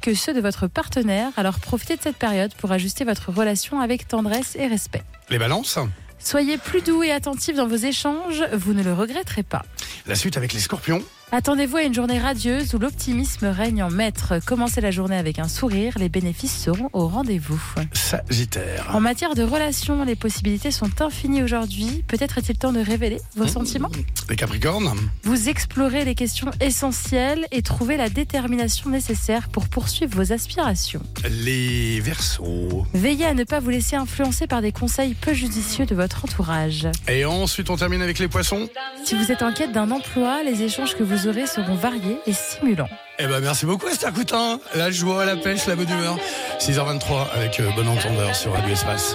que ceux de votre partenaire. Alors profitez de cette période pour ajuster votre relation avec tendresse et respect. Les balances. Soyez plus doux et attentifs dans vos échanges, vous ne le regretterez pas. La suite avec les scorpions. Attendez-vous à une journée radieuse où l'optimisme règne en maître. Commencez la journée avec un sourire, les bénéfices seront au rendez-vous. Sagittaire. En matière de relations, les possibilités sont infinies aujourd'hui. Peut-être est-il temps de révéler vos sentiments ? Les capricornes. Vous explorez les questions essentielles et trouvez la détermination nécessaire pour poursuivre vos aspirations. Les verseaux. Veillez à ne pas vous laisser influencer par des conseils peu judicieux de votre entourage. Et ensuite, on termine avec les poissons. Si vous êtes en quête d'un emploi, les échanges que vous aurez seront variés et stimulants. Eh ben, merci beaucoup, Esther Coutin. La joie, la pêche, la bonne humeur. 6h23 avec Bon Entendeur sur Radio Espace.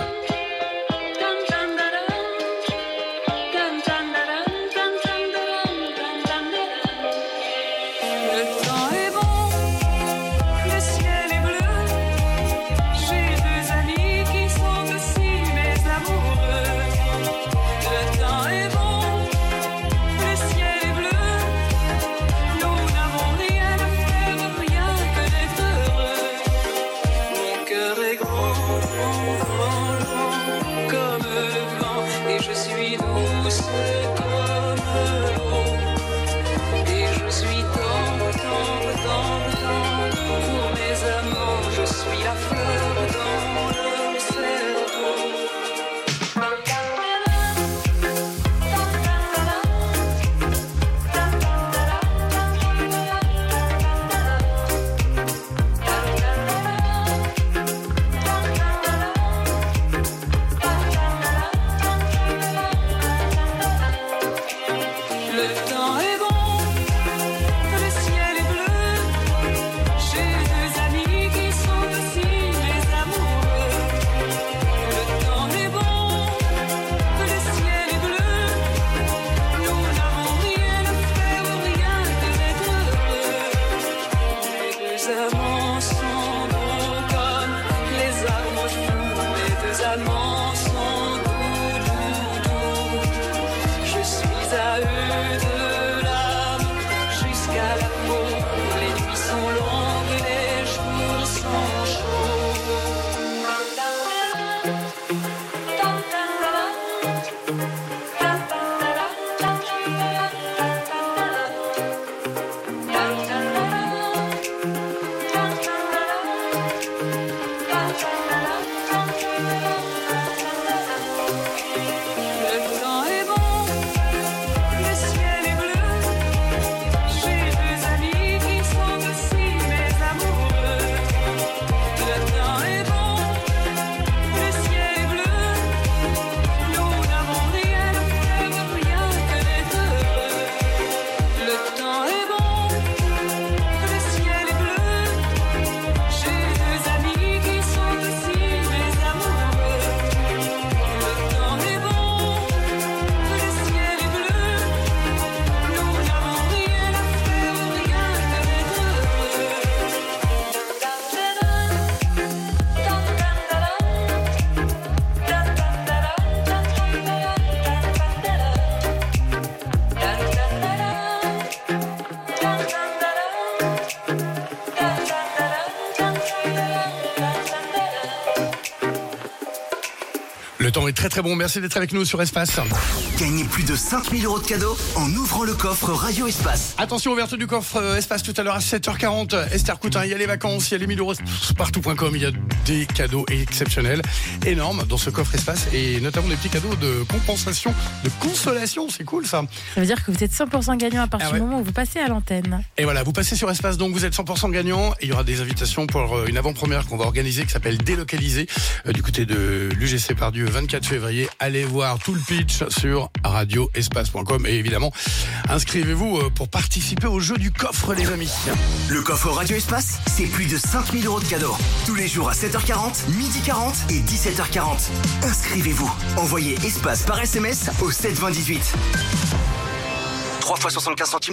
Le temps est très très bon, merci d'être avec nous sur Espace. Gagnez plus de 5 000 € de cadeaux en ouvrant le coffre Radio Espace. Attention, ouverture du coffre Espace tout à l'heure à 7h40. Esther Coutin, il y a les vacances, il y a les 1000 € partout.com, il y a des cadeaux exceptionnels, énormes dans ce coffre Espace et notamment des petits cadeaux de compensation, de consolation, c'est cool ça. Ça veut dire que vous êtes 100% gagnant à partir du moment où vous passez à l'antenne. Et voilà, vous passez sur Espace, donc vous êtes 100% gagnant. Et il y aura des invitations pour une avant-première qu'on va organiser qui s'appelle Délocaliser du côté de l'UGC Pardieu, 24 février. Allez voir tout le pitch sur radioespace.com et évidemment, inscrivez-vous pour participer au jeu du coffre, les amis. Le coffre Radio Espace, c'est plus de 5 000 € de cadeaux. Tous les jours à 7h40, 12h40 et 17h40. Inscrivez-vous. Envoyez Espace par SMS au 7 20 18. 3 fois 75 centimes.